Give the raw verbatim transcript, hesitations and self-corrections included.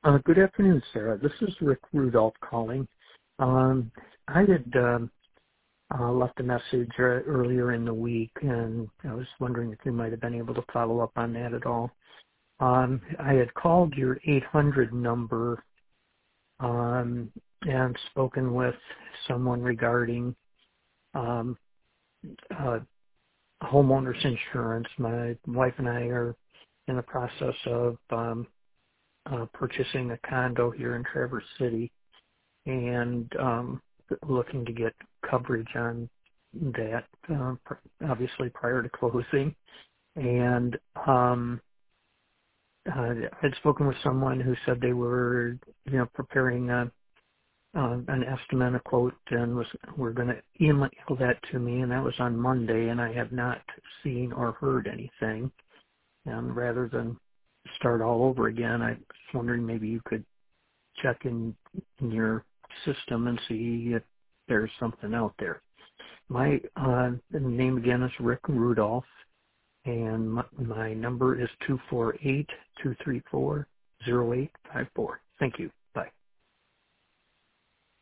Uh, good afternoon, Sarah. This is Rick Rudolph calling. Um, I had um, uh, left a message uh, earlier in the week, and I was wondering if you might have been able to follow up on that at all. Um, I had called your eight hundred number um, and spoken with someone regarding um, uh, homeowners insurance. My wife and I are in the process of um, uh, purchasing a condo here in Traverse City, and um, looking to get coverage on that, uh, pr- obviously prior to closing. And um, uh, I'd spoken with someone who said they were, you know, preparing a, uh, an estimate, a quote, and was were going to email that to me, and that was on Monday, and I have not seen or heard anything. And rather than start all over again, I was wondering maybe you could check in, in your system and see if there's something out there. My uh, name again is Rick Rudolph, and my, my number is two four eight, two three four, zero eight five four. Thank you.